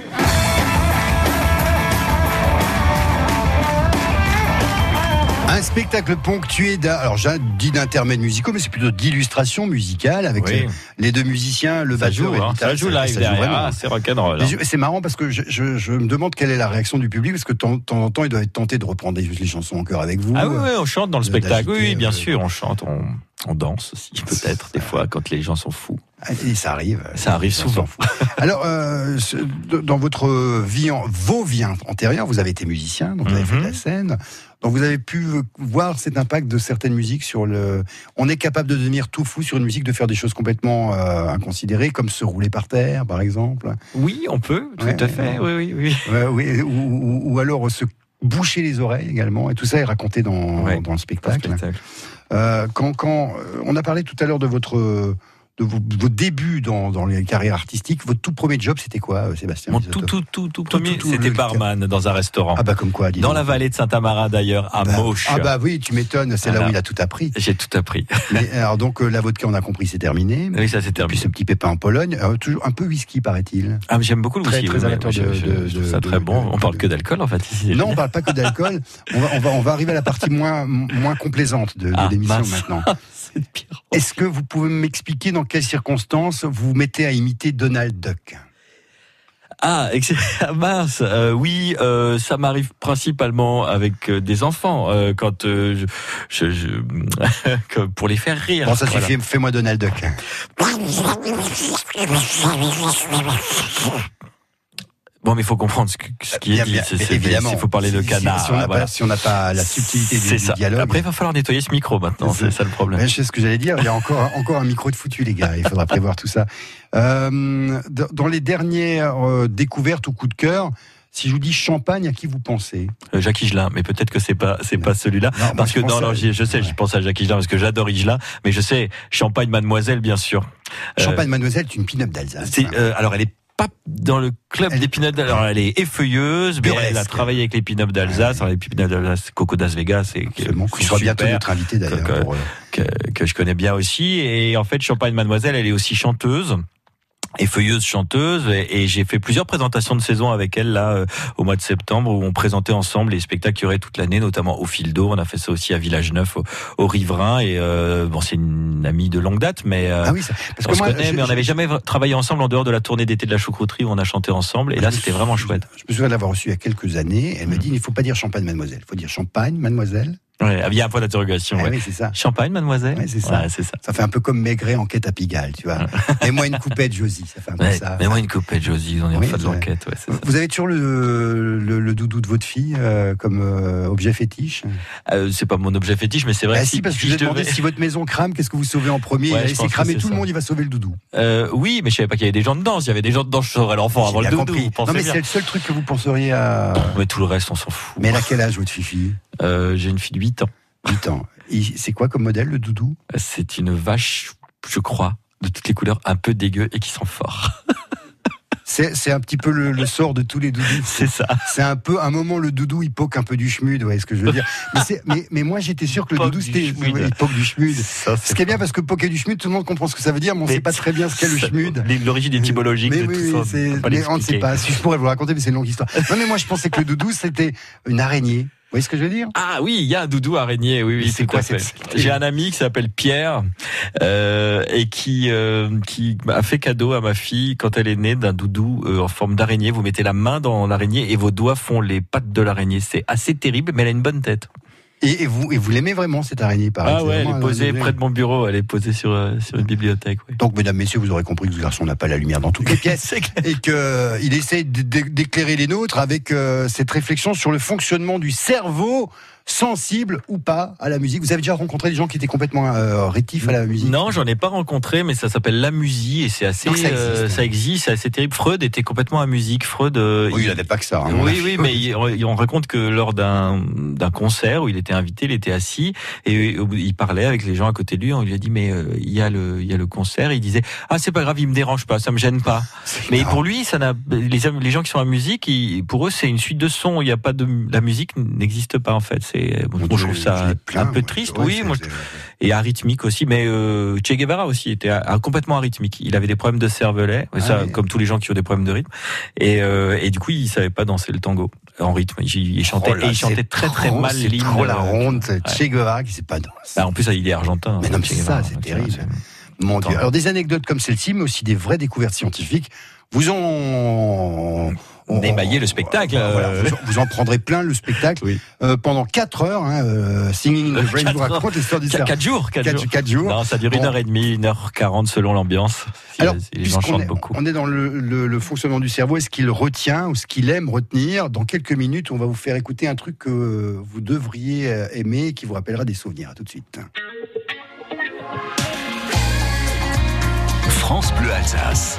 Un spectacle ponctué d'un, alors j'ai dit d'intermèdes musicaux, mais c'est plutôt d'illustrations musicales avec oui. les, les deux musiciens, le ça batteur joue, et le hein, guitariste. ça joue live ça derrière, joue ah, c'est rock'n'roll. Hein. C'est marrant parce que je, je, je me demande quelle est la réaction du public, parce que de temps, temps en temps, ils doivent être tentés de reprendre des, les chansons en chœur avec vous. Ah oui, oui, on chante dans le spectacle, oui, bien euh, sûr, on chante, on, on danse aussi, peut-être, des fois, quand les gens sont fous. Et ça arrive. Ça arrive souvent. Alors, euh, dans votre vie, en, vos vies antérieures, vous avez été musicien, donc vous avez mm-hmm. fait de la scène. Donc vous avez pu voir cet impact de certaines musiques sur le... On est capable de devenir tout fou sur une musique, de faire des choses complètement euh, inconsidérées, comme se rouler par terre, par exemple. Oui, on peut, tout ouais, à fait, oui, oui, oui. Ouais, oui ou, ou, ou alors se boucher les oreilles également, et tout ça est raconté dans, ouais, dans le spectacle. spectacle. Euh, quand, quand, on a parlé tout à l'heure de votre... de vos, vos débuts dans, dans les carrières artistiques. Votre tout premier job, c'était quoi, Sébastien? Mon tout, tout, tout, tout premier, c'était barman dans un restaurant. Ah bah comme quoi, dans la vallée de Saint-Amarin d'ailleurs, à bah, Mauche. Ah bah oui, tu m'étonnes, c'est voilà. Là où il a tout appris. J'ai tout appris. Mais, alors donc la vodka, on a compris, c'est terminé. Oui, ça c'est terminé. Puis ce petit pépin en Pologne, euh, toujours un peu whisky, paraît-il. Ah, mais j'aime beaucoup le très, whisky. Très amateur oui, de, je, de, je, de, ça de, très de, bon. de, on parle que d'alcool en fait ici. Non, on parle pas que d'alcool. on va, on va, on va arriver à la partie moins, moins complaisante de, de ah, l'émission mince. Maintenant. Est-ce que vous pouvez m'expliquer dans quelles circonstances vous vous mettez à imiter Donald Duck? Ah, mince. Euh, oui, euh, ça m'arrive principalement avec euh, des enfants euh, quand euh, je, je, je pour les faire rire. Bon, ça voilà. suffit. Fais-moi Donald Duck. Bon, mais il faut comprendre ce, que, ce qui est dit. C'est, c'est, évidemment. Il faut parler de canard. Si, si on n'a voilà. pas, si on n'a pas la subtilité du, du dialogue. Après, il va falloir nettoyer ce micro maintenant. C'est, c'est ça le problème. Je sais ce que j'allais dire. Il y a encore, encore un micro de foutu, les gars. Il faudra prévoir tout ça. Euh, dans les dernières euh, découvertes ou coups de cœur, si je vous dis Champagne, à qui vous pensez? euh, Jacques Higelin, mais peut-être que c'est pas c'est pas celui-là. Non, parce que non, alors, je, je sais, ouais. je pense à Jacques Higelin parce que j'adore Higelin, mais je sais Champagne Mademoiselle, bien sûr. Champagne euh, Mademoiselle, c'est une pin-up d'Alsace. C'est, euh, alors elle est pas dans le club elle... des pin-up d'Alsace. Alors elle est effeuilleuse, mais elle a travaillé avec les pin-up d'Alsace. Alors les pin-up d'Alsace, Coco das Vegas, c'est qui sera bientôt notre invité d'ailleurs. Que, pour... que, que je connais bien aussi. Et en fait, Champagne Mademoiselle, elle est aussi chanteuse. Effeuilleuse chanteuse, et, et j'ai fait plusieurs présentations de saison avec elle là euh, au mois de septembre où on présentait ensemble les spectacles qu'il y aurait toute l'année, notamment au Fil d'Eau. On a fait ça aussi à Village Neuf, au, au Riverain, et euh, bon, c'est une amie de longue date, mais euh, ah oui, ça, parce on que se moi, connaît, je, mais on n'avait je, jamais travaillé ensemble en dehors de la tournée d'été de la choucrouterie où on a chanté ensemble, et là c'était vraiment chouette. Je me souviens de l'avoir reçue il y a quelques années. Elle m'a dit il ne faut pas dire Champagne Mademoiselle, il faut dire Champagne Mademoiselle. Ouais, il y a un point d'interrogation. Eh ouais. oui, c'est ça. Champagne, mademoiselle. Ouais, c'est ça. Ouais, c'est ça. Ça fait un peu comme Maigret en quête à Pigalle, tu vois. Mets-moi une coupette, Josie. Ça fait un peu Ouais, ça. Mets-moi une coupette, Josie. On est Oui, en fait de ouais. l'enquête. Ouais, c'est ça. Vous avez toujours le, le, le doudou de votre fille euh, comme euh, objet fétiche? Euh, c'est pas mon objet fétiche, mais c'est vrai. Ah que si, si, parce que si je vous ai je demandé devais... si votre maison crame, qu'est-ce que vous sauvez en premier? Ouais, Il a je laissé pense cramer que c'est tout le ça. monde, il va sauver le doudou. Euh, oui, mais je savais pas qu'il y avait des gens dedans. S'il y avait des gens dedans, je saurais l'enfant J'ai avant le bien doudou. compris. Vous pensez Non mais bien. c'est le seul truc que vous penseriez à... Mais tout le reste, on s'en fout. Mais elle a quel âge votre fifi? euh, J'ai une fille de huit ans. huit ans. Et c'est quoi comme modèle le doudou? C'est une vache, je crois, de toutes les couleurs, un peu dégueu et qui sent fort. C'est, c'est un petit peu le, le sort de tous les doudous. C'est ça. C'est un peu, un moment, le doudou, il poque un peu du schmud, ouais, ce que je veux dire. Mais, c'est, mais, mais moi, j'étais sûr que le Poque doudou, du c'était, schmud. ouais, il poque du schmud. Ça, Ce qui est bien, parce que poker du schmud, tout le monde comprend ce que ça veut dire, mais on ne sait pas très bien ce qu'est le schmud. L'origine étymologique Mais de oui, tout oui, ça. c'est, on peut pas mais on ne sait l'expliquer. pas. Si je pourrais vous raconter, mais c'est une longue histoire. Non, mais moi, je pensais que le doudou, c'était une araignée. Vous voyez ce que je veux dire? Ah oui, il y a un doudou araignée, oui, oui, c'est tout quoi à fait. cette- J'ai un ami qui s'appelle Pierre euh, et qui euh, qui a fait cadeau à ma fille quand elle est née d'un doudou euh, en forme d'araignée. Vous mettez la main dans l'araignée et vos doigts font les pattes de l'araignée. C'est assez terrible, mais elle a une bonne tête. Et, et vous, et vous l'aimez vraiment, cette araignée, pareil? Ah C'est ouais, elle vraiment est un posée objet. près de mon bureau. Elle est posée sur euh, sur une bibliothèque. Oui. Donc, mesdames, messieurs, vous aurez compris que ce garçon n'a pas la lumière dans toutes les pièces et qu'il essaie d- d- d'éclairer les nôtres avec euh, cette réflexion sur le fonctionnement du cerveau, sensible ou pas à la musique. Vous avez déjà rencontré des gens qui étaient complètement euh, rétifs à la musique? Non, j'en ai pas rencontré, mais ça s'appelle la musique et c'est assez, Donc ça existe. euh, ça existe, c'est assez terrible. Freud était complètement à musique. Freud, euh, Oui, il n'avait pas que ça. hein, oui, oui, mais il, on raconte que lors d'un d'un concert où il était invité, il était assis et il parlait avec les gens à côté de lui. On lui a dit mais euh, il y a le il y a le concert. Il disait ah c'est pas grave, il me dérange pas, ça me gêne pas. Mais pour lui, ça n'a les les gens qui sont à musique, ils, pour eux c'est une suite de sons. Il y a pas de la musique n'existe pas en fait. C'est bon, je trouve ça plein, un peu moi. triste. Ouais, oui, c'est- moi, c'est- et arythmique aussi. Mais euh, Che Guevara aussi était à- complètement arythmique. Il avait des problèmes de cervelet, Ah ça oui. comme tous les gens qui ont des problèmes de rythme. Et, euh, et du coup, il savait pas danser le tango en rythme. Il, il chantait Oh là, et il chantait c'est très très trop- mal c'est l'hymne. trop la euh, ronde, ouais. Che Guevara qui sait pas danser. Bah, en plus, il est argentin. Mais non, mais Che c'est ça, Guevara, c'est donc, terrible. c'est- Mon Dieu. Alors des anecdotes comme celle-ci, mais aussi des vraies découvertes scientifiques. Vous en On émaillé le spectacle. Voilà, euh, vous, en, vous en prendrez plein le spectacle Oui. euh, pendant quatre heures. Hein, euh, Singing in the Brain vous Quatre heures. raconte l'histoire du Quatre, cerveau. quatre jours, quatre, Quatre- jours. quatre jours. Non, ça dure Bon. une heure et demie, une heure quarante selon l'ambiance. Si, Alors, si les gens puisqu'on chantent est, beaucoup. on est dans le, le- le fonctionnement du cerveau, est-ce qu'il retient ou ce qu'il aime retenir? Dans quelques minutes, on va vous faire écouter un truc que vous devriez euh, aimer et qui vous rappellera des souvenirs. À tout de suite. France Bleu Alsace.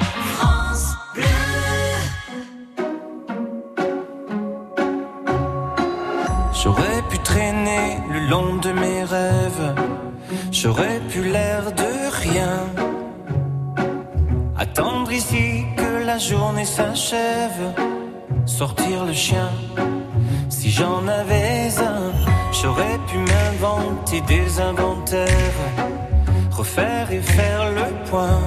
J'aurais pu traîner le long de mes rêves, j'aurais pu l'air de rien, attendre ici que la journée s'achève, sortir le chien. Si j'en avais un, j'aurais pu m'inventer des inventaires, refaire et faire le point.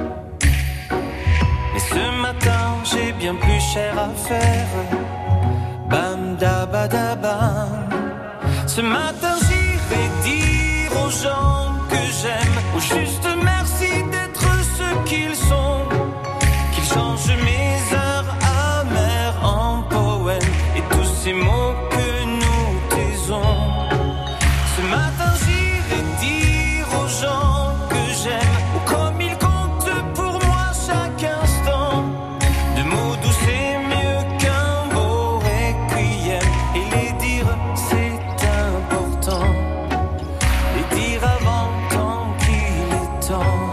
Mais ce matin, j'ai bien plus cher à faire. Bam da ba da bam. Ce matin j'irai dire aux gens que j'aime, au juste merci d'être ce qu'ils sont, qu'ils changent mes heures amères en poèmes et tous ces mots que nous taisons. Ce matin j'irai dire aux gens que j'aime, ou comme ils comptent pour moi chaque instant, de mots doux c'est mieux qu'un beau requiem, et les dire c'est important, les dire avant tant qu'il est temps.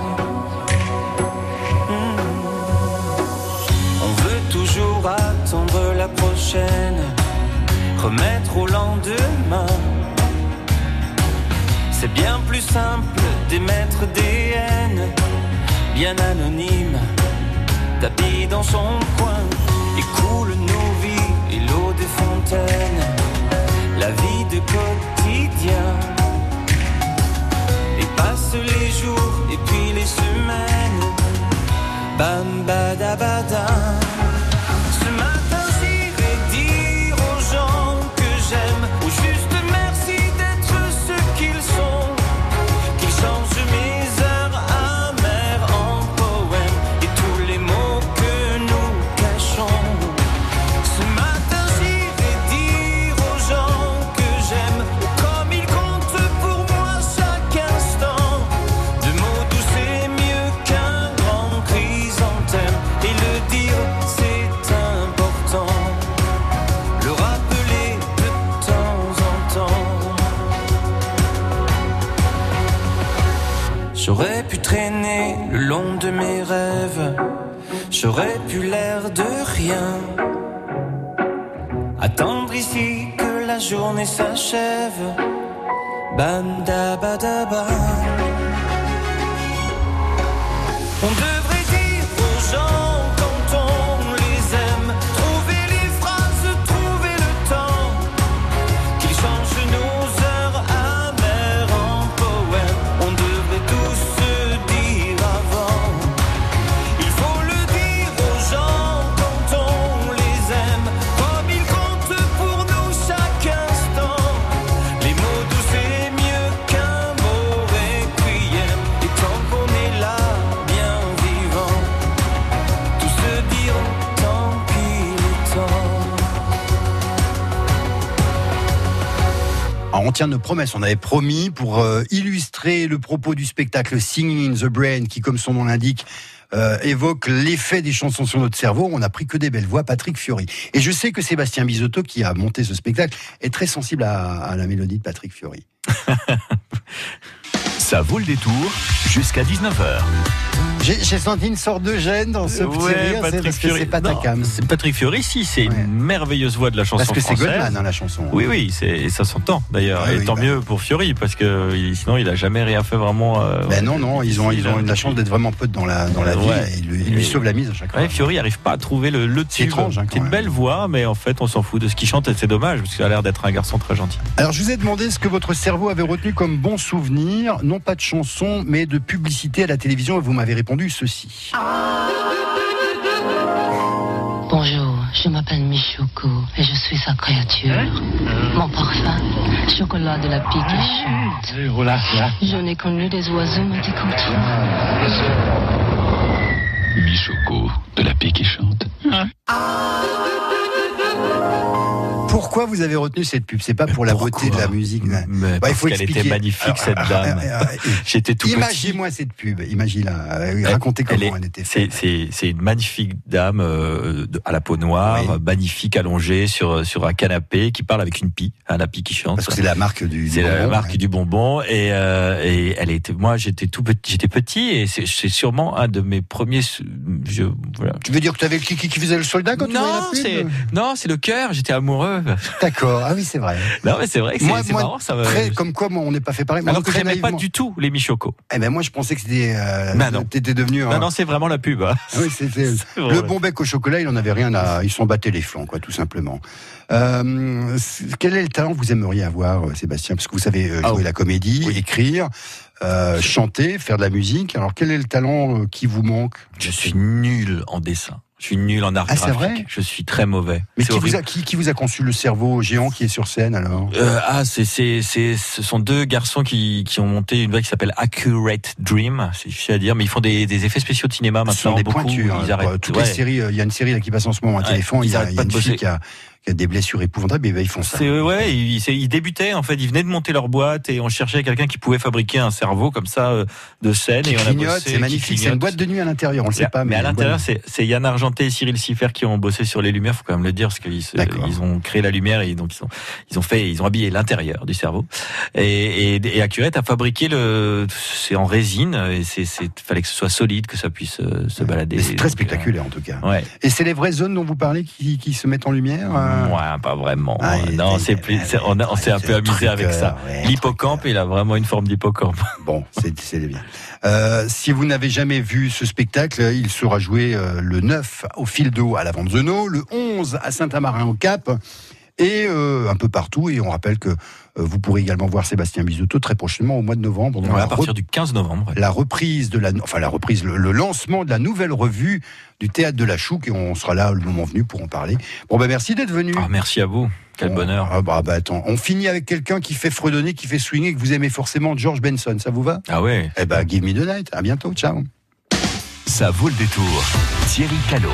Mmh. On veut toujours attendre la prochaine, remettre au lendemain. C'est bien plus simple d'émettre des haines, bien anonymes, tapis dans son coin, et coule nos vies et l'eau des fontaines, la vie de quotidien. Et passent les jours et puis les semaines, bam badabada. Ce matin j'irai dire aux gens que j'aime, au juste merci d'être ce qu'ils sont, qu'ils changent mes heures amères en poèmes et tous les mots que nous cachons. Ce matin j'irai dire aux gens que j'aime, comme ils traîner le long de mes rêves. J'aurais pu l'air de rien. Attendre ici que la journée s'achève. Bam da ba da ba. On devrait dire aux gens quand on les aime, trouver les phrases, trouver le temps, qu'ils changent nos heures amères en poèmes. On devrait tous se dire avant. Il faut le dire aux gens quand on les aime, comme ils comptent pour nous chaque instant. Les mots doux c'est mieux qu'un mot requiem. Et tant qu'on est là, bien vivant, tout se dire tant qu'il est temps. Alors, on tient nos promesses. On avait promis pour euh, illustrer le propos du spectacle Singing in the Brain, qui, comme son nom l'indique, euh, évoque l'effet des chansons sur notre cerveau. On n'a pris que des belles voix. Patrick Fiori. Et je sais que Sébastien Bizotto, qui a monté ce spectacle, est très sensible à, à la mélodie de Patrick Fiori. Ça vaut le détour jusqu'à dix-neuf heures. J'ai, j'ai senti une sorte de gêne dans ce petit Ouais, rire, c'est Patrick parce que Fiori. c'est pas ta Non, cam. c'est Patrick Fiori, si, c'est Ouais. une merveilleuse voix de la chanson Parce que c'est française. Goldman, hein, la chanson. Oui, oui, c'est, et ça s'entend d'ailleurs. Ah et oui, tant bah. mieux pour Fiori, parce que il- sinon il a jamais rien fait vraiment. Euh, Ben non, non, ils ont, ils ont difficile. eu la chance d'être vraiment potes dans la, dans la vie. Ouais. Et il, lui- il lui Et- sauve la mise à chaque fois. Ouais, Fiori n'arrive pas à trouver le, le C'est tube. étrange, hein, quand C'est une même. belle voix, mais en fait on s'en fout de ce qu'il chante et c'est dommage, parce qu'il a l'air d'être un garçon très gentil. Alors, je vous ai demandé ce que votre cerveau avait retenu comme bon souvenir, non pas de chansons, mais de publicité à la télévision, et vous m'avez répondu ceci. Bonjour, je m'appelle Michoko et je suis sa créature. Mon parfum, chocolat de la pie qui chante. Je n'ai connu des oiseaux mais des contrats. Michoko, de la pie qui chante. Pourquoi vous avez retenu cette pub? C'est pas pour la beauté de la musique. Mais Bah, il parce faut qu'elle expliquer. était magnifique, cette Ah, dame. ah, ah, ah, J'étais tout petit. Imaginez-moi cette pub. Imaginez-la. Racontez comment elle, est- était c'est, faite. c'est, c'est une magnifique dame euh, de- à la peau noire, Oui. magnifique, allongée sur sur un canapé, qui parle avec une pie, hein, la pie qui chante. Parce que c'est la marque du, du C'est la bonbon, marque ouais. du bonbon et, euh, et elle était. Moi, j'étais tout petit, j'étais petit et c'est, c'est sûrement un de mes premiers. sou- Je, voilà. Tu veux dire que tu avais le kiki qui faisait le soldat quand tu voyais Non, la pub? c'est non, c'est le cœur. J'étais amoureux. D'accord. Ah oui, c'est vrai. Non, mais c'est vrai que c'est, Moi, c'est moi, marrant. Ça me... très, comme quoi, moi, on n'est pas fait pareil. Moi, Alors que très j'aimais pas naïvement. du tout les Michoko. Eh ben moi, je pensais que c'était. Euh, Bah non. T'étais devenu. Non, un- non, c'est vraiment la pub. Hein. Ah oui, c'était C'est vrai. le bon bec au chocolat. Il en avait rien à. Ils s'en battaient les flancs, quoi, tout simplement. Euh, c'est- quel est le talent que vous aimeriez avoir, euh, Sébastien? Parce que vous savez euh, Ah jouer oui. la comédie, écrire, euh, chanter, faire de la musique. Alors, quel est le talent euh, qui vous manque? Je suis nul en dessin. Je suis nul en art Ah, c'est graphique. vrai Je suis très mauvais. Mais C'est qui vous, horrible. a, qui, qui vous a conçu le cerveau géant qui est sur scène alors? Euh, ah, c'est, c'est, c'est, ce sont deux garçons qui, qui ont monté une boîte qui s'appelle Accurate Dream, c'est difficile à dire, mais ils font des, des effets spéciaux de cinéma Ce sont maintenant. des beaucoup. pointures. Ils hein, arrêtent. pour toutes ouais. les séries, euh, il y a une série là, qui passe en ce moment à Ouais, Téléphone. ils Il y a, arrêtent il y pas a de une fille bosser. qui a, qui a des blessures épouvantables. Et ben, ils font ça. C'est, ouais, ils, c'est- ils débutaient en fait, ils venaient de monter leur boîte et on cherchait quelqu'un qui pouvait fabriquer un cerveau comme ça euh, de scène Qui et on a clignote, bossé. c'est qui magnifique. C'est clignote. une boîte de nuit à l'intérieur. On le sait pas, mais, mais à l'intérieur, voilà. c'est, c'est Yann Argenté et Cyril Siffer qui ont bossé sur les lumières. Faut quand même le dire parce qu'ils se- D'accord. ils ont créé la lumière et donc ils ont ils ont fait ils ont habillé l'intérieur du cerveau. Et, et, et Accurate a fabriqué le c'est en résine et c'est c'est fallait que ce soit solide, que ça puisse euh, se balader. Mais c'est très Donc, spectaculaire en tout cas. euh, ouais. Et c'est les vraies zones dont vous parlez qui, qui se mettent en lumière euh Ouais, pas vraiment. Ah, il- non, il- c'est plus, il- c'est- on, a- on s'est un peu le amusé truc, avec ça. ouais, L'hippocampe, il a vraiment une forme d'hippocampe. Bon, c'est c'est bien. Euh, si vous n'avez jamais vu ce spectacle, il sera joué euh, le neuf au Fil d'eau à la Vanzeno, le onze à Saint-Amarin-au-Cap et euh, un peu partout. Et on rappelle que euh, vous pourrez également voir Sébastien Bizotto très prochainement au mois de novembre. dans Ouais, la à partir re- du quinze novembre. ouais. La reprise de la, enfin la reprise, le, le lancement de la nouvelle revue du Théâtre de la Chouque et on sera là le moment venu pour en parler. Bon ben merci d'être venu. Ah, merci à vous. Quel Bon, bonheur. Ah bah, bah attends, on finit avec quelqu'un qui fait fredonner, qui fait swinger, que vous aimez forcément, George Benson. Ça vous va? Ah ouais. Eh ben, give me the night. À bientôt. Ciao. Ça vaut le détour. Thierry Callot.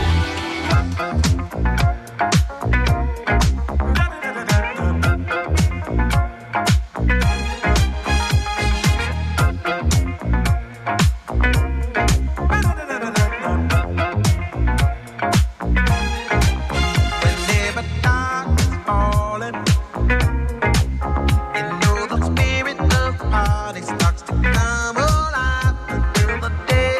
Come alive until the day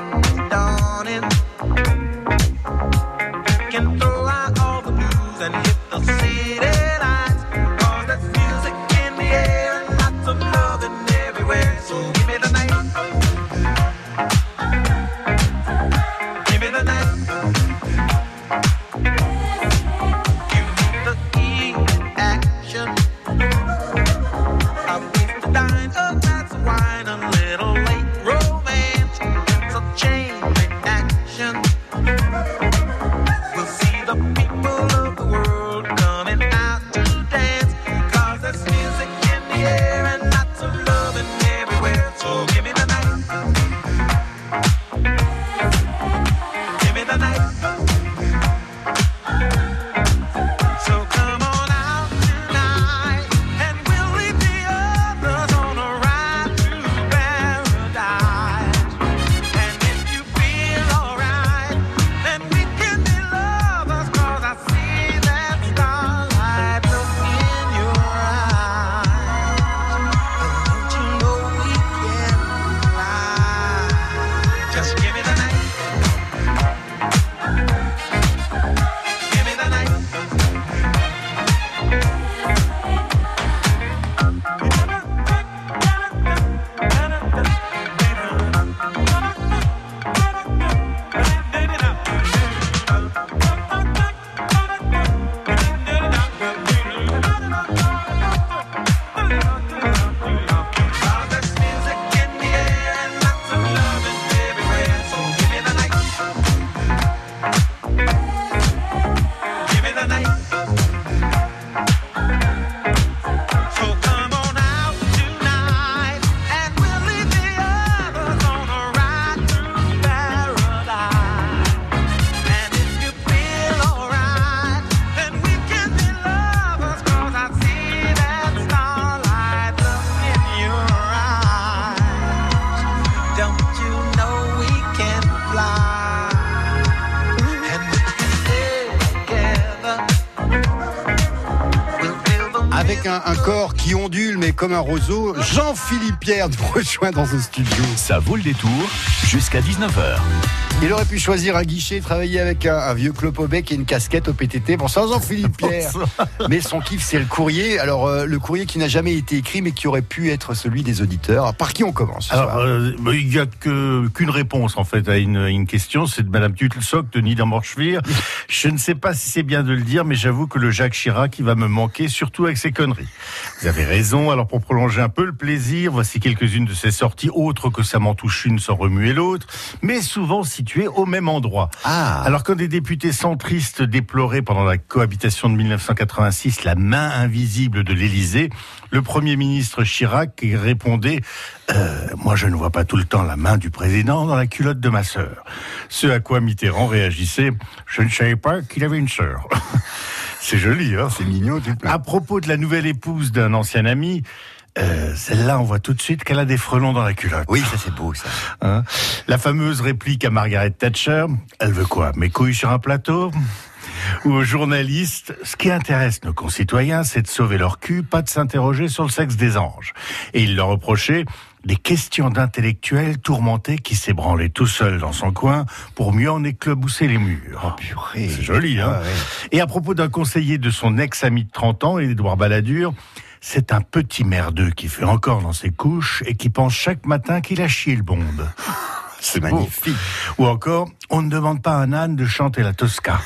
avec un, un corps qui ondule, mais comme un roseau, Jean-Philippe Pierre nous rejoint dans ce studio. Ça vaut le détour jusqu'à dix-neuf heures. Il aurait pu choisir un guichet, travailler avec un, un vieux clope au bec et une casquette au P T T. Bonsoir Jean-Philippe Pierre. Mais son kiff, c'est le courrier. Alors, euh, le courrier qui n'a jamais été écrit, mais qui aurait pu être celui des auditeurs. Alors, par qui on commence? Alors, euh, il n'y a que, qu'une réponse, en fait, à une, une question. C'est de Madame Tuttelsock de Niedermorschwihr. Je ne sais pas si c'est bien de le dire, mais j'avoue que le Jacques Chirac, il va me manquer, surtout avec ses conneries. Vous avez raison. Alors, pour prolonger un peu le plaisir, voici quelques-unes de ses sorties, autres que ça m'en touche une sans remuer l'autre, mais souvent situées au même endroit. Ah. Alors, quand des députés centristes déploraient pendant la cohabitation de dix-neuf cent quatre-vingt-six la main invisible de l'Élysée, le Premier ministre Chirac répondait euh, « Moi, je ne vois pas tout le temps la main du président dans la culotte de ma sœur. » Ce à quoi Mitterrand réagissait « Je ne savais pas qu'il avait une sœur. » C'est joli, hein? C'est mignon. À propos de la nouvelle épouse d'un ancien ami, Euh, celle-là, on voit tout de suite qu'elle a des frelons dans la culotte. Oui, ça c'est beau, ça. Hein? La fameuse réplique à Margaret Thatcher, elle veut quoi? Mes couilles sur un plateau? Ou aux journalistes, ce qui intéresse nos concitoyens, c'est de sauver leur cul, pas de s'interroger sur le sexe des anges. Et il leur reprochait des questions d'intellectuels tourmentés qui s'ébranlaient tout seul dans son coin pour mieux en éclabousser les murs. Oh purée. C'est joli, hein? Ah, ouais. Et à propos d'un conseiller de son ex-ami de trente ans, Édouard Balladur, c'est un petit merdeux qui fait encore dans ses couches et qui pense chaque matin qu'il a chié le bonde. C'est magnifique. Ou encore, on ne demande pas à un âne de chanter la Tosca.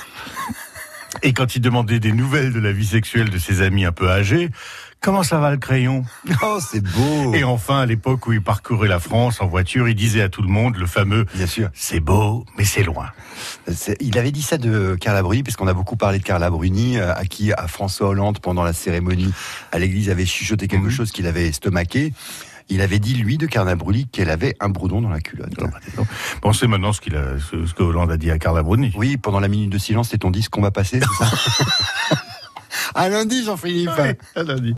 Et quand il demandait des nouvelles de la vie sexuelle de ses amis un peu âgés, comment ça va le crayon? Oh, c'est beau. Et enfin, à l'époque où il parcourait la France en voiture, il disait à tout le monde le fameux « Bien sûr. C'est beau, mais c'est loin ». Il avait dit ça de Carla Bruni, puisqu'on a beaucoup parlé de Carla Bruni, à qui à François Hollande, pendant la cérémonie à l'église, avait chuchoté quelque mmh. chose qu'il avait estomaqué. Il avait dit, lui, de Carla Bruni, qu'elle avait un broudon dans la culotte. Pensez maintenant ce, qu'il a, ce, ce que Hollande a dit à Carla Bruni. Oui, pendant la minute de silence, c'est ton disque qu'on va passer, c'est ça? À lundi, Jean-Philippe. Oui, à lundi.